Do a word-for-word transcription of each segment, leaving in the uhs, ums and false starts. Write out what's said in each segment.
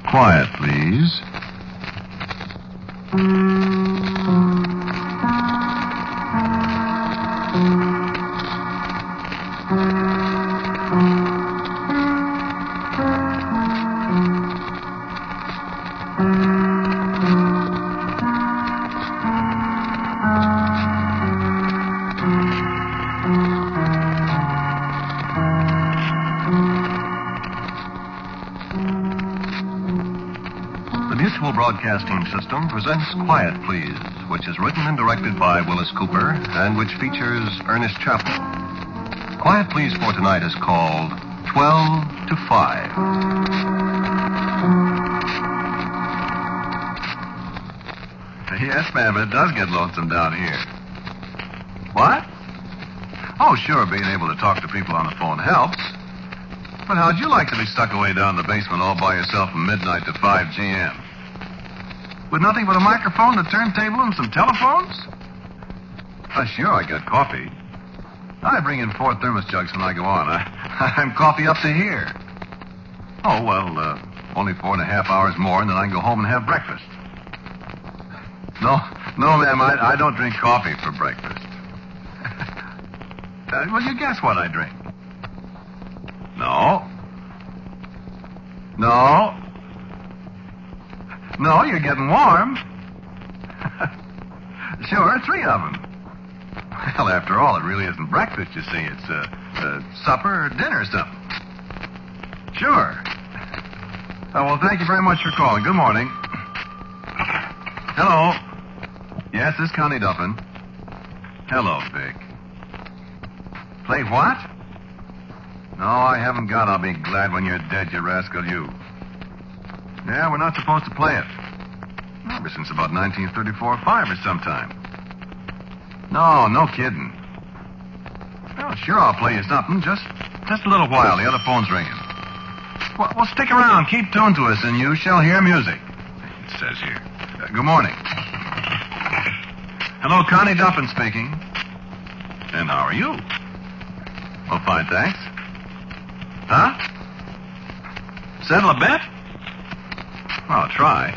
Quiet, please. Broadcasting System presents Quiet Please, which is written and directed by Willis Cooper and which features Ernest Chappell. Quiet Please for tonight is called twelve to five. Yes, ma'am, it does get lonesome down here. What? Oh, sure, being able to talk to people on the phone helps. But how'd you like to be stuck away down in the basement all by yourself from midnight to five G M? With nothing but a microphone, a turntable, and some telephones? Uh, sure, I got coffee. I bring in four thermos jugs when I go on. I, I'm coffee up to here. Oh, well, uh, only four and a half hours more, and then I can go home and have breakfast. No, no, ma'am, I, I don't drink coffee for breakfast. uh, well, you guess what I drink? No. No. No, you're getting warm. Sure, three of them. Well, after all, it really isn't breakfast, you see. It's uh, uh, supper or dinner or something. Sure. Oh, well, thank you very much for calling. Good morning. Hello. Yes, this is Connie Duffin. Hello, Vic. Play what? No, I haven't got I'll Be Glad When You're Dead, You Rascal, You. Yeah, we're not supposed to play it. Ever since about nineteen thirty-four or five or sometime. No, no kidding. Well, sure, I'll play you something. Just just a little while. The other phone's ringing. Well, well stick around. Keep tuned to us, and you shall hear music. It says here. Uh, good morning. Hello, Connie Duffin speaking. And how are you? Well, fine, thanks. Huh? Settle a bet? Well, I'll try.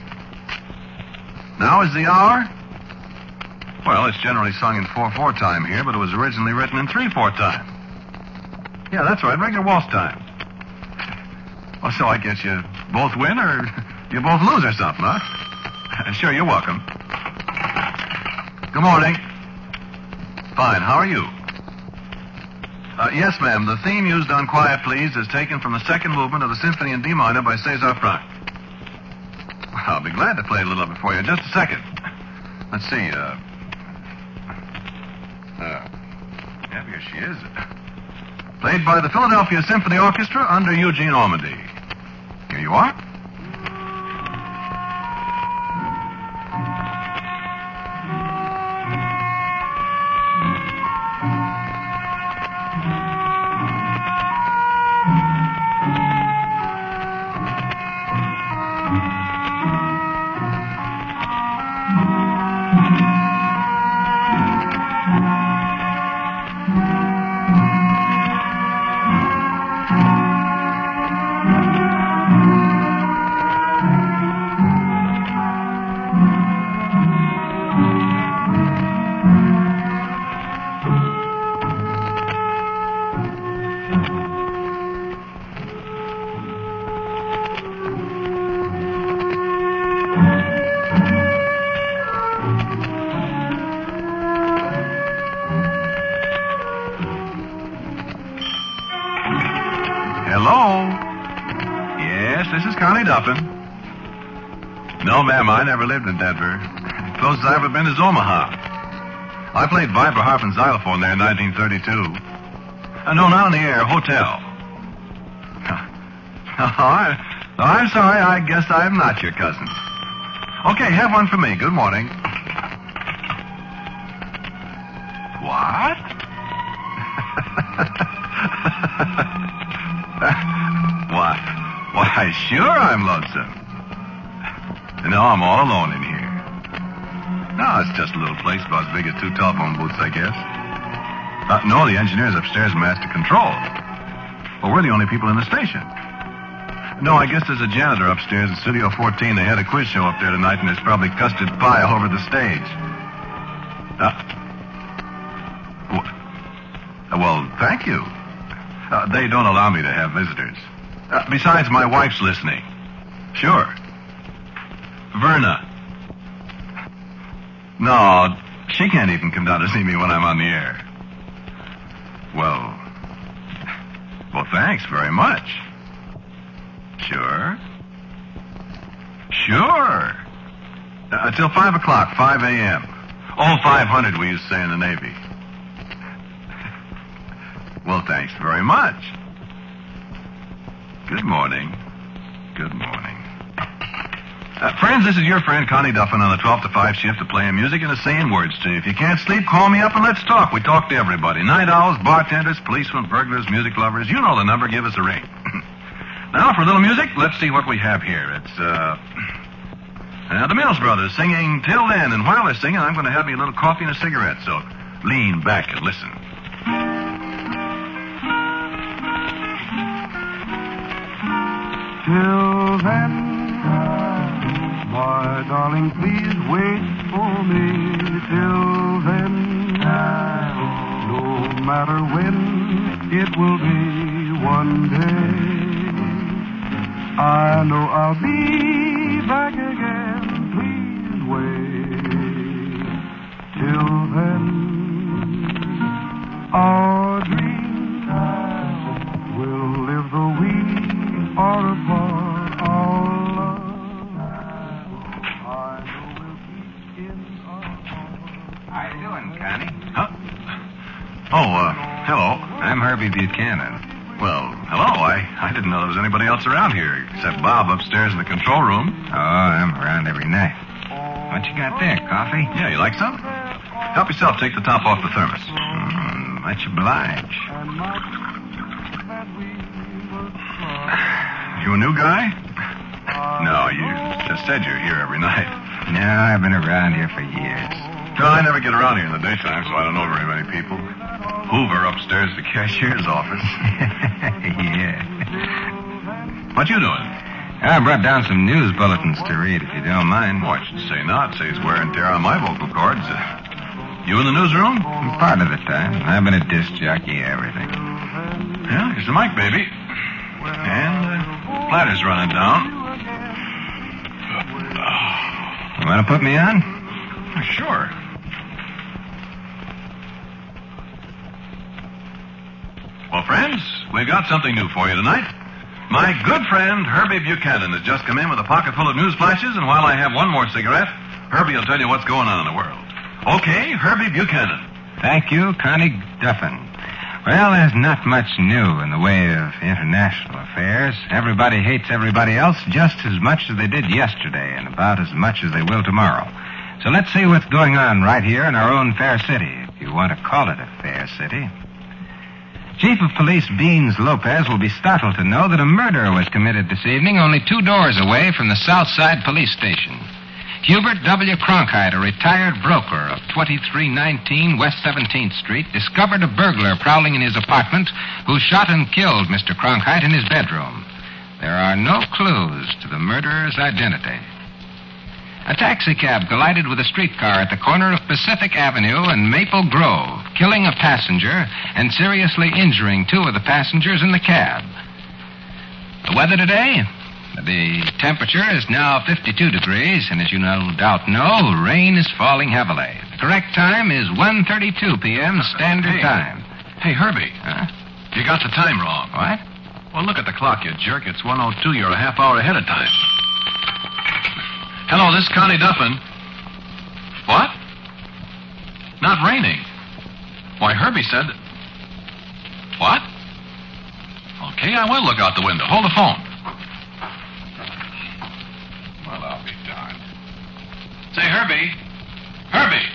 Now is the hour? Well, it's generally sung in four four time here, but it was originally written in three four time. Yeah, that's right, regular waltz time. Well, so I guess you both win or you both lose or something, huh? Sure, you're welcome. Good morning. Fine, how are you? Uh, yes, ma'am, the theme used on Quiet Please is taken from the second movement of the Symphony in D minor by César Franck. I'll be glad to play a little of it for you in just a second. Let's see, uh... Uh... Yeah, here she is. Played by the Philadelphia Symphony Orchestra under Eugene Ormandy. Here you are. Hello? Yes, this is Connie Duffin. No, ma'am, I never lived in Denver. The closest I've ever been is Omaha. I played viper harp and xylophone there in nineteen thirty-two. Uh, no, not on the air, hotel. Oh, I, I'm sorry, I guess I'm not your cousin. Okay, have one for me. Good morning. What? Why, why, sure I'm lonesome. No, I'm all alone in here. No, it's just a little place about as big as two telephone booths, I guess. Uh, no, the engineer's upstairs in master control. Well, we're the only people in the station. No, I guess there's a janitor upstairs at Studio fourteen. They had a quiz show up there tonight, and there's probably custard pie all over the stage. Uh, w- well, thank you. Uh, they don't allow me to have visitors. Uh, besides, my wife's listening. Sure. Verna. No, she can't even come down to see me when I'm on the air. Well, well, thanks very much. Sure. Sure. Uh, till five o'clock, five a.m. Oh, five hundred, we used to say in the Navy. Well, thanks very much. Good morning. Good morning. Uh, friends, this is your friend Connie Duffin on the twelve to five shift to playing music and to saying words to you. If you can't sleep, call me up and let's talk. We talk to everybody. Night owls, bartenders, policemen, burglars, music lovers. You know the number. Give us a ring. Now, for a little music, let's see what we have here. It's, uh... uh the Mills Brothers singing Till Then. And while they're singing, I'm going to have me a little coffee and a cigarette. So lean back and listen. Till then, my darling, please wait for me. Till then, no matter when, it will be one day. I know I'll be back again. Please wait. Till then, our dreams will live though we are apart. Our love, I know will be in our heart. How you doing, Connie? Huh? Oh, uh, hello. I'm Herbie Buchanan. Well, hello. I, I didn't know there was anybody else around here except Bob upstairs in the control room. Oh, I'm around every night. What you got there, coffee? Yeah, you like some? Help yourself. Take the top off the thermos. Mm, much obliged. You a new guy? No, you just said you're here every night. No, I've been around here for years. No, I never get around here in the daytime, so I don't know very many people. Hoover upstairs at the cashier's office. Yeah. What you doing? I brought down some news bulletins to read, if you don't mind. Oh, I should say not. Saves wear and tear on my vocal cords. Uh, you in the newsroom? Part of the time. I've been a disc jockey, everything. Yeah, here's the mic, baby. And uh, platter's running down. You want to put me on? Sure. Well, friends, we've got something new for you tonight. My good friend, Herbie Buchanan, has just come in with a pocket full of news flashes, and while I have one more cigarette, Herbie will tell you what's going on in the world. Okay, Herbie Buchanan. Thank you, Connie Duffin. Well, there's not much new in the way of international affairs. Everybody hates everybody else just as much as they did yesterday, and about as much as they will tomorrow. So let's see what's going on right here in our own fair city, if you want to call it a fair city. Chief of Police Beans Lopez will be startled to know that a murder was committed this evening only two doors away from the Southside Police Station. Hubert W. Cronkite, a retired broker of twenty-three nineteen West seventeenth Street, discovered a burglar prowling in his apartment who shot and killed Mister Cronkite in his bedroom. There are no clues to the murderer's identity. A taxicab collided with a streetcar at the corner of Pacific Avenue and Maple Grove, killing a passenger and seriously injuring two of the passengers in the cab. The weather today? The temperature is now fifty-two degrees, and as you no doubt know, rain is falling heavily. The correct time is one thirty-two p.m. Standard hey. Time. Hey, Herbie. Huh? You got the time wrong. What? Well, look at the clock, you jerk. It's one oh two. You're a half hour ahead of time. Hello, this is Connie Duffin. What? Not raining. Why, Herbie said... What? Okay, I will look out the window. Hold the phone. Well, I'll be darned. Say, Herbie. Herbie.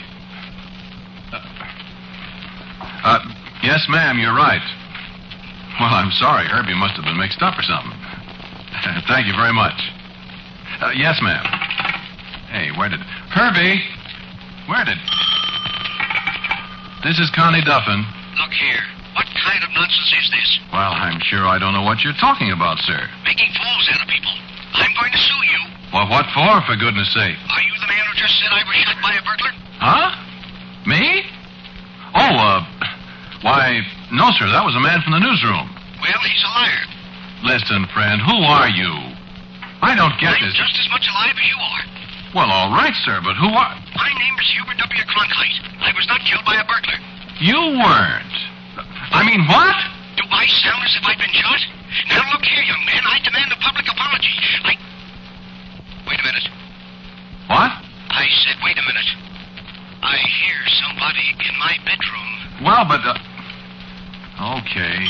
Uh, uh, yes, ma'am, you're right. Well, I'm sorry. Herbie must have been mixed up or something. Thank you very much. Uh, yes, ma'am. Hey, where did... Herbie! Where did... This is Connie Duffin. Look here. What kind of nonsense is this? Well, I'm sure I don't know what you're talking about, sir. Making fools out of people. I'm going to sue you. Well, what for, for goodness sake? Are you the man who just said I was shot by a burglar? Huh? Me? Oh, uh, why, no, sir. That was a man from the newsroom. Well, he's a liar. Listen, friend, who are you? I don't get I'm this. just as much alive as you are. Well, all right, sir, but who are... My name is Hubert W. Cronkite. I was not killed by a burglar. You weren't. I mean, what? Do I sound as if I'd been shot? Now, look here, young man. I demand a public apology. I... Wait a minute. What? I said, wait a minute. I hear somebody in my bedroom. Well, but... Uh... Okay.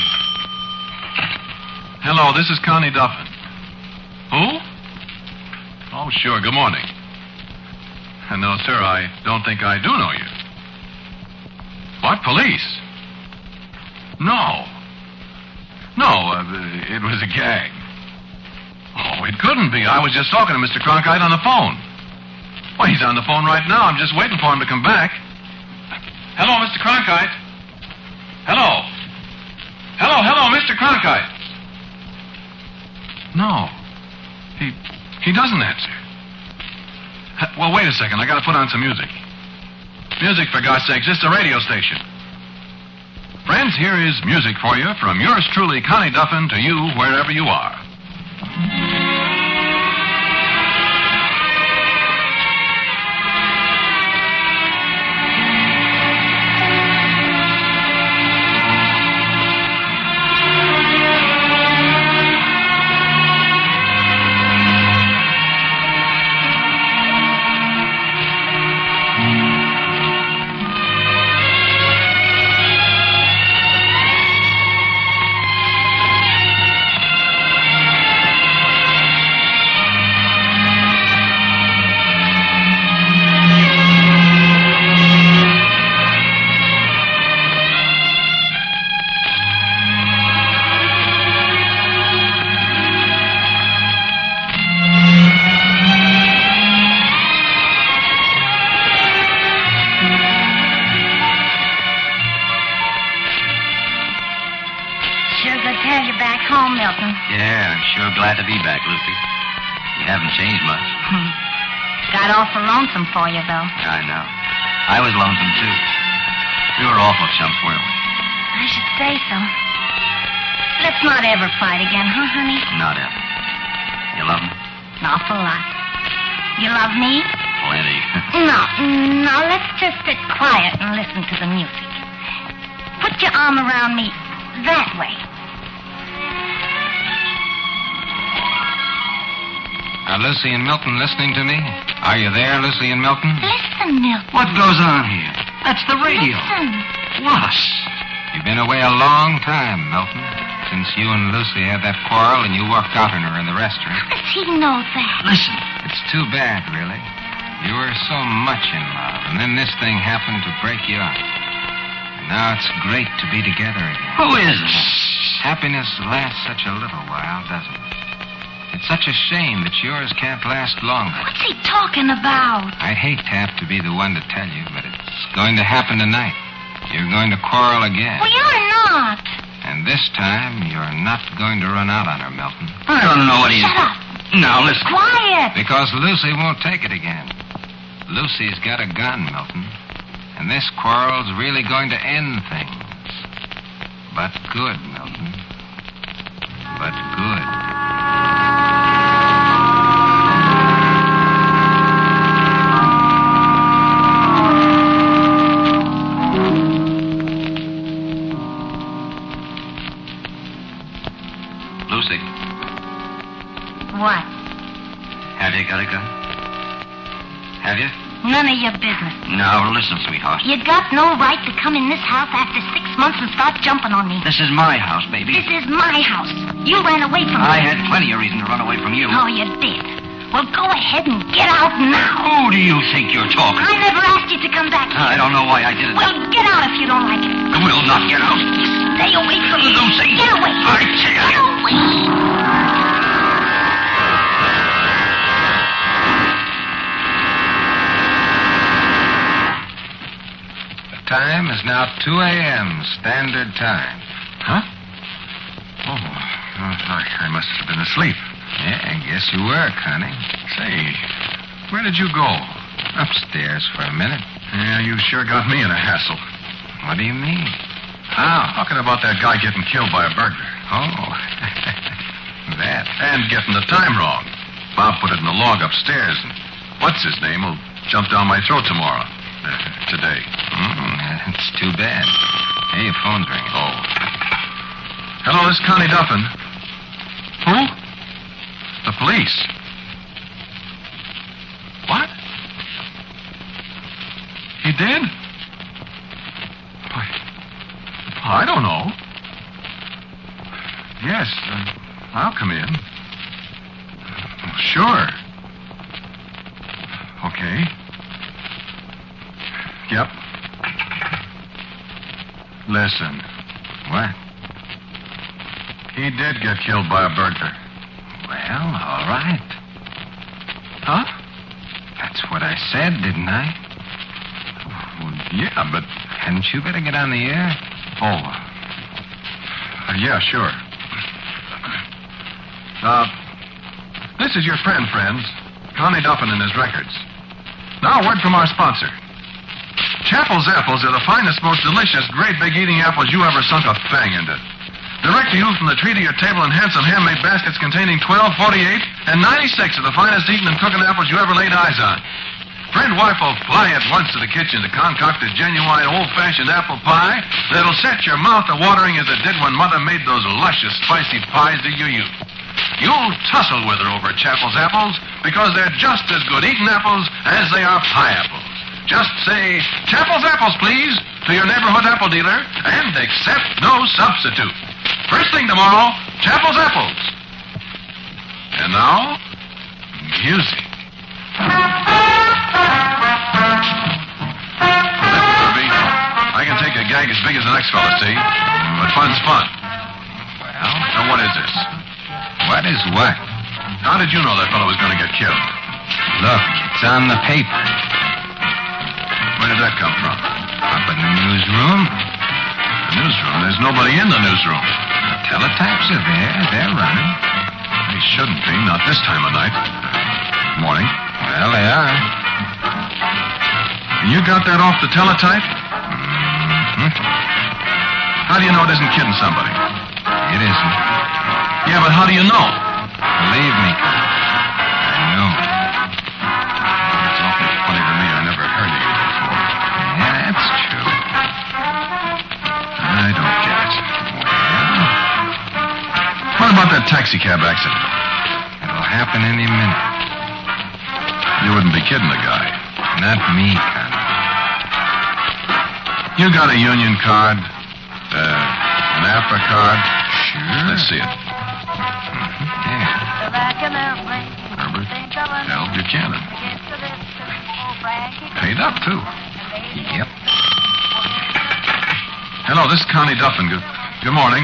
Hello, this is Connie Duffin. Who? Oh, sure. Good morning. Uh, no, sir, I don't think I do know you. What, police? No. No, uh, it was a gag. Oh, it couldn't be. I was just talking to Mister Cronkite on the phone. Well, he's on the phone right now. I'm just waiting for him to come back. Hello, Mister Cronkite. Hello. Hello, hello, Mister Cronkite. No. He he doesn't answer. H- Well, wait a second. I gotta put on some music. Music, for God's sakes. This is a radio station. Friends, here is music for you from yours truly, Connie Duffin, to you wherever you are. Yeah, I'm sure glad to be back, Lucy. You haven't changed much. Got awful lonesome for you, though. I know. I was lonesome, too. We were awful chumps, weren't we? I should say so. Let's not ever fight again, huh, honey? Not ever. You love me? An awful lot. You love me? Plenty. No, no, let's just sit quiet and listen to the music. Put your arm around me that way. Are Lucy and Milton listening to me? Are you there, Lucy and Milton? Listen, Milton. What goes on here? That's the radio. Listen. What? You've been away a long time, Milton. Since you and Lucy had that quarrel and you walked out on her in the restaurant. How does he know that? Listen. It's too bad, really. You were so much in love, and then this thing happened to break you up. And now it's great to be together again. Who is it? Happiness lasts such a little while, doesn't it? It's such a shame that yours can't last longer. What's he talking about? I'd hate to have to be the one to tell you, but it's going to happen tonight. You're going to quarrel again. Well, you're not. And this time, you're not going to run out on her, Milton. I don't know what he Shut is. up. Now, listen. Quiet. Because Lucy won't take it again. Lucy's got a gun, Milton. And this quarrel's really going to end things. But good, Milton. But good. Lucy, What? have you got a gun? Have you? None of your business. Now, listen, sweetheart. You got no right to come in this house after six months and start jumping on me. This is my house, baby. This is my house. You ran away from I me. had plenty of reason to run away from you. Oh, you did. Well, go ahead and get out now. Who do you think you're talking I to? never asked you to come back here. I don't know why I did it. Well, get out if you don't like it. I will not get out. Stay away from me. Lucy. Get away. I tell Get you. away. time is now two a.m. Standard Time. Huh? Oh, oh I, I must have been asleep. Yeah, I guess you were, Connie. Say, where did you go? Upstairs for a minute. Yeah, you sure got me in a hassle. What do you mean? How? Talking about that guy getting killed by a burglar. Oh, that. And getting the time wrong. Bob put it in the log upstairs, and what's his name will jump down my throat tomorrow. Uh, today. Mm, that's too bad. Hey, your phone's ringing. Oh. Hello, this is Connie Duffin. Who? The police. What? He did? Why, I don't know. Yes, uh, I'll come in. Oh, sure. Okay. Yep. Listen. What? He did get killed by a burglar. Well, all right. Huh? That's what I said, didn't I? Well, yeah, but... Hadn't you better get on the air? Oh. Uh, yeah, sure. Uh, this is your friend, friends. Connie Duffin and his records. Now, a word from our sponsor. Chappell's apples are the finest, most delicious, great big eating apples you ever sunk a fang into. Direct to you from the tree to your table in handsome handmade baskets containing twelve, forty-eight, and ninety-six of the finest eating and cooking apples you ever laid eyes on. Friend wife will fly at once to the kitchen to concoct a genuine old-fashioned apple pie that'll set your mouth a-watering as it did when Mother made those luscious, spicy pies to you youth. You'll tussle with her over Chappell's apples because they're just as good eating apples as they are pie apples. Just say, Chappell's apples, please, to your neighborhood apple dealer and accept no substitute. First thing tomorrow, Chappell's apples. And now, music. Herbie, I can take a gag as big as the next fella, see? But fun's fun. Well, now what is this? What is what? How did you know that fellow was going to get killed? Look, it's on the paper. Where did that come from? Up in the newsroom. The newsroom? There's nobody in the newsroom. The teletypes are there. They're running. They shouldn't be, not this time of night. Morning. Well, they are. You got that off the teletype? Mm-hmm. How do you know it isn't kidding somebody? It isn't. Yeah, but how do you know? Believe me, I know. It's awfully funny to me. I never heard of you before. Yeah, that's true. I don't get it. Well, what about that taxi cab accident? it'll happen any minute. You wouldn't be kidding the guy. Not me, Connie. You got a union card? Uh, an APRA card? Sure. Let's see it. Mm-hmm. Yeah. Herbert L. Buchanan. Paid up, too. Yep. Hello, this is Connie Duffin. Good, good morning.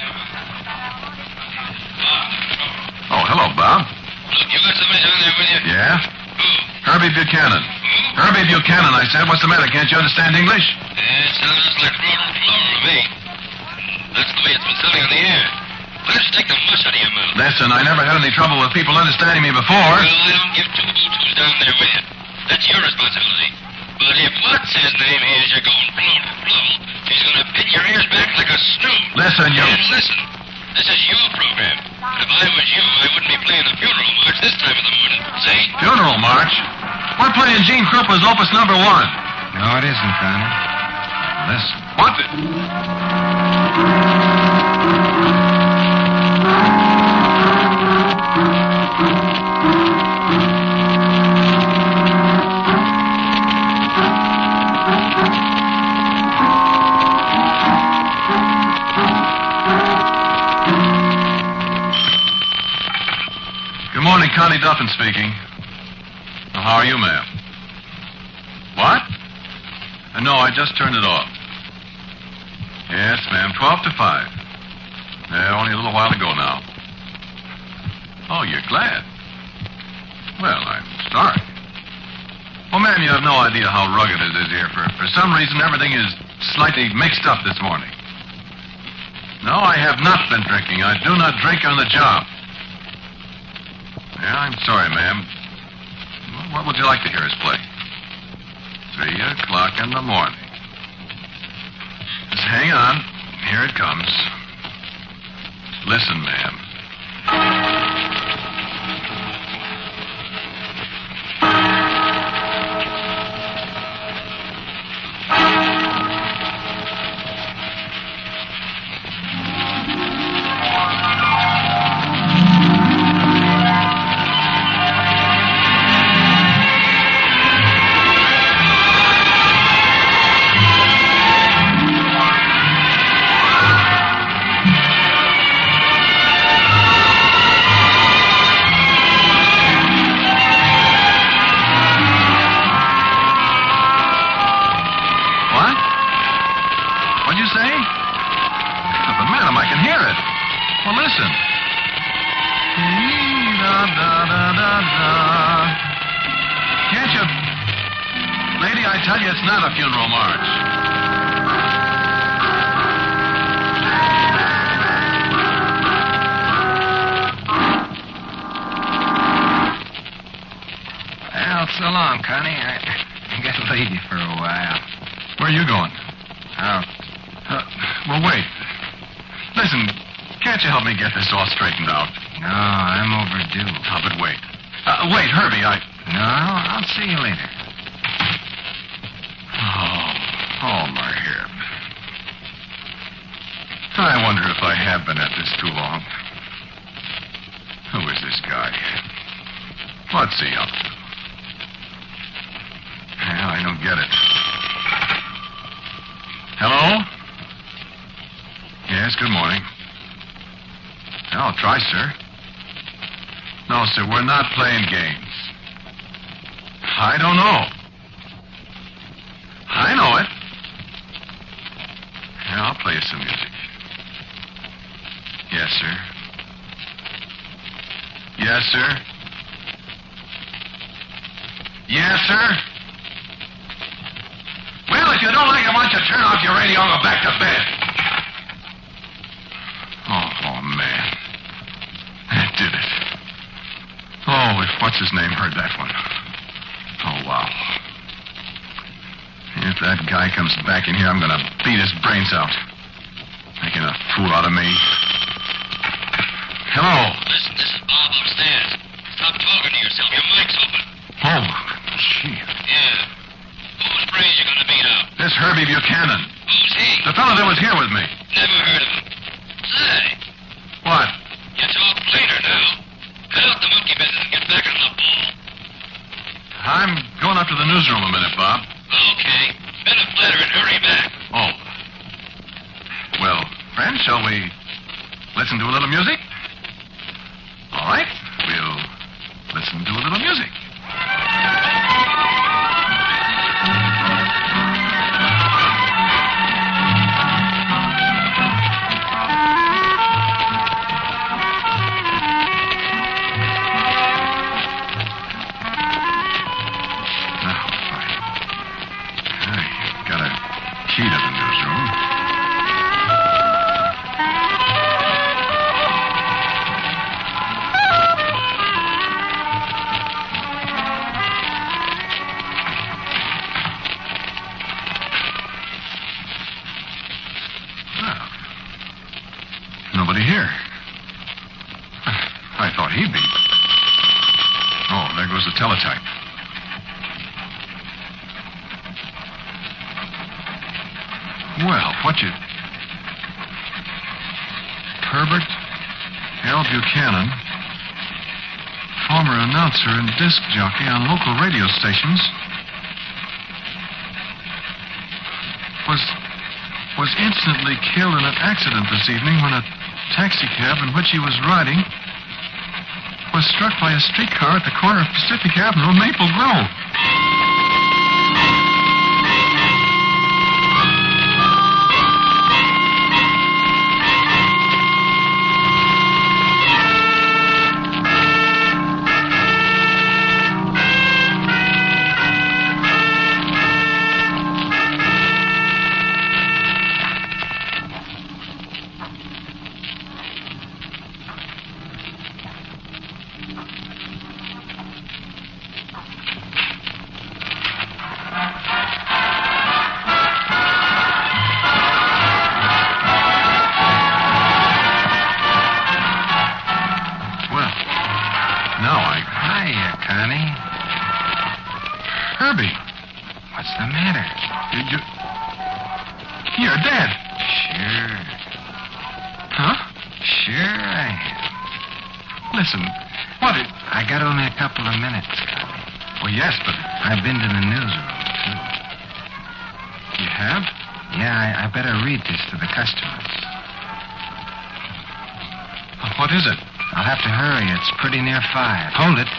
Oh, hello, Bob. You got somebody down there with you? Yeah? Who? Herbie Buchanan. Herbie Buchanan, I said. What's the matter? Can't you understand English? Yeah, it sounds like roaring flour to me. That's the way it's been sounding on the air. Why don't you take the mush out of your mouth? Listen, I never had any trouble with people understanding me before. Well, I don't give two boo-toos down there with you. That's your responsibility. But if what's his name hears you going flow to flow, he's going to pin your ears back like a snoot. Listen, you... And listen, this is your program. If I was you, I wouldn't be playing the funeral march this time of the morning. See? Funeral march? We're playing Gene Krupa's Opus number one. No, it isn't, Connie. Listen. What the... Good morning, Connie Duffin speaking. Well, how are you, ma'am? What? Uh, no, I just turned it off. Yes, ma'am, twelve to five. Yeah, only a little while ago now. Oh, you're glad? Well, I'm sorry. Well, ma'am, you have no idea how rugged it is here. For, for some reason, everything is slightly mixed up this morning. No, I have not been drinking. I do not drink on the job. Yeah, I'm sorry, ma'am. What would you like to hear us play? Three o'clock in the morning. Just hang on. Here it comes. Listen, ma'am. So long, Connie. I, I got to leave you for a while. Where are you going? Out. Uh, well, wait. Listen, can't you help me get this all straightened out? No, I'm overdue. Oh, but wait. Uh, wait, Herbie, I... No, I'll see you later. Oh, oh, my hip. I wonder if I have been at this too long. Who is this guy? What's he up to? Well, I don't get it. Hello? Yes, good morning. I'll try, sir. No, sir, we're not playing games. I don't know. I know it. Yeah, I'll play you some music. Yes, sir. Yes, sir. Yes, sir. Well, if you don't like it, why don't you turn off your radio and go back to bed? Oh, oh, man. That did it. Oh, if what's-his-name heard that one. Oh, wow. If that guy comes back in here, I'm going to beat his brains out. Making a fool out of me. Hello? Listen, this is Bob upstairs. Stop talking to yourself. Your mic's open. Oh, gee. Yeah. Whose brains you gonna beat out? This Herbie Buchanan. Who's he? The fellow that was here with me. Never heard of him. Say, What? you talk plainer now. Cut out the monkey business and get back on the ball. I'm going up to the newsroom a minute, Bob. Okay. Been a flatter and hurry back. Oh. Well, friends, shall we listen to a little music? All right. We'll listen to a little music. Key to the newsroom. Well, nobody here. I thought he'd be. Oh, there goes the teletype. Well, what you... Herbert L. Buchanan, former announcer and disc jockey on local radio stations, was was instantly killed in an accident this evening when a taxicab in which he was riding was struck by a streetcar at the corner of Pacific Avenue and Maple Grove. No, I... Hiya, Connie. Herbie, What's the matter? did you... You're dead. Sure. Huh? Sure I am. Listen, what is... I got only a couple of minutes, Connie. Well, yes, but... I've been to the newsroom, too. You have? Yeah, I, I better read this to the customers. What is it? I'll have to hurry. It's pretty near five. Hold it.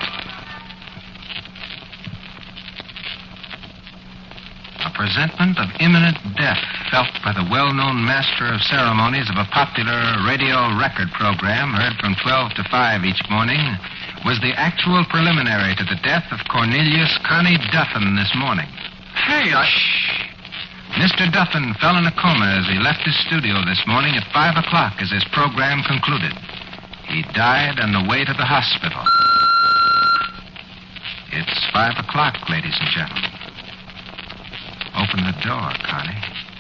A presentment of imminent death felt by the well-known master of ceremonies of a popular radio record program heard from twelve to five each morning was the actual preliminary to the death of Cornelius Connie Duffin this morning. Hey, I... Shh. Mister Duffin fell in a coma as he left his studio this morning at five o'clock as his program concluded. He died on the way to the hospital. It's five o'clock, ladies and gentlemen. Open the door, Connie.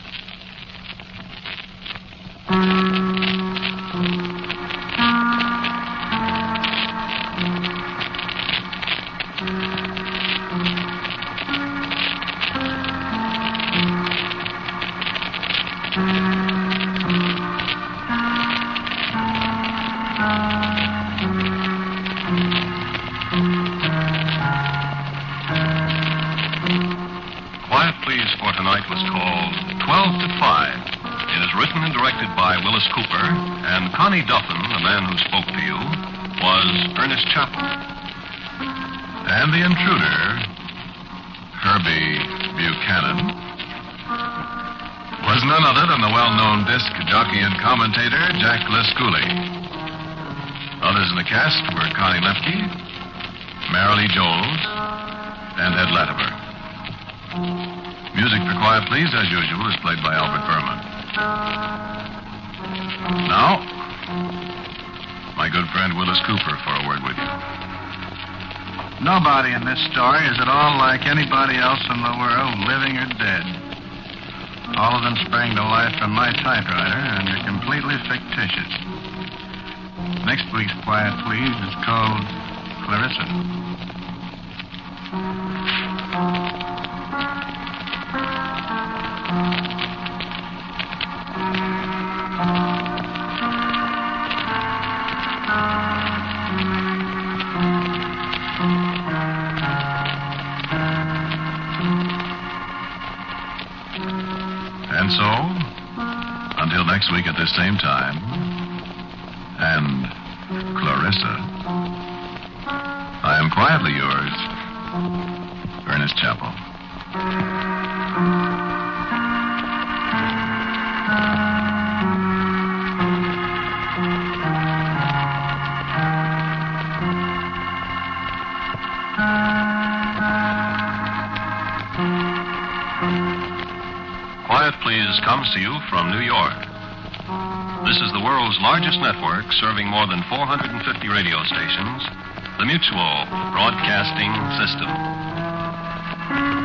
Quiet Please for Tonight was called twelve to five. It is written and directed by Willis Cooper, and Connie Duffin, the man who spoke to you, was Ernest Chappell. And the intruder, Herbie Buchanan, was none other than the well-known disc jockey and commentator, Jack Lescoulie. Others in the cast were Connie Lefke, Marilee Jones, and Ed Latimer. Music for Quiet Please, as usual, is played by Albert Berman. Now, my good friend Willis Cooper for a word with you. Nobody in this story is at all like anybody else in the world, living or dead. All of them sprang to life from my typewriter and are completely fictitious. Next week's Quiet Please is called Clarissa. And so, until next week at this same time, and Clarissa, I am quietly yours, Ernest Chappell. Quiet Please comes to you from New York. This is the world's largest network serving more than four hundred fifty radio stations, the Mutual Broadcasting System.